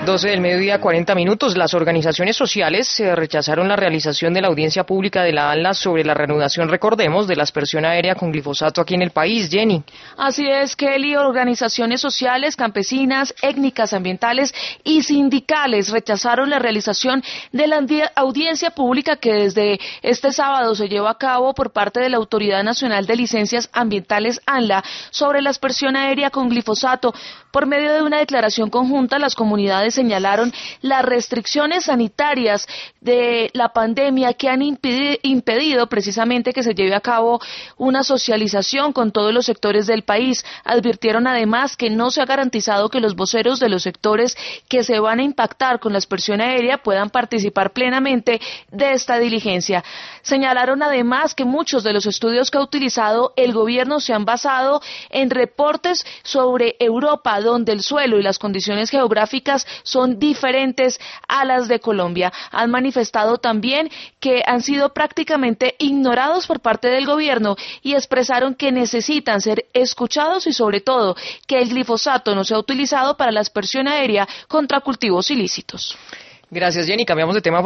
12 del mediodía, 40 minutos. Las organizaciones sociales rechazaron la realización de la audiencia pública de la ANLA sobre la reanudación, recordemos, de la aspersión aérea con glifosato aquí en el país. Jenny. Así es, Kelly. Organizaciones sociales, campesinas, étnicas, ambientales y sindicales rechazaron la realización de la audiencia pública que desde este sábado se llevó a cabo por parte de la Autoridad Nacional de Licencias Ambientales ANLA sobre la aspersión aérea con glifosato. Por medio de una declaración conjunta, las comunidades señalaron las restricciones sanitarias de la pandemia que han impedido precisamente que se lleve a cabo una socialización con todos los sectores del país. Advirtieron además que no se ha garantizado que los voceros de los sectores que se van a impactar con la aspersión aérea puedan participar plenamente de esta diligencia. Señalaron además que muchos de los estudios que ha utilizado el gobierno se han basado en reportes sobre Europa, donde el suelo y las condiciones geográficas son diferentes a las de Colombia. Han manifestado también que han sido prácticamente ignorados por parte del gobierno y expresaron que necesitan ser escuchados y sobre todo que el glifosato no sea utilizado para la aspersión aérea contra cultivos ilícitos. Gracias, Jenny. Cambiamos de tema.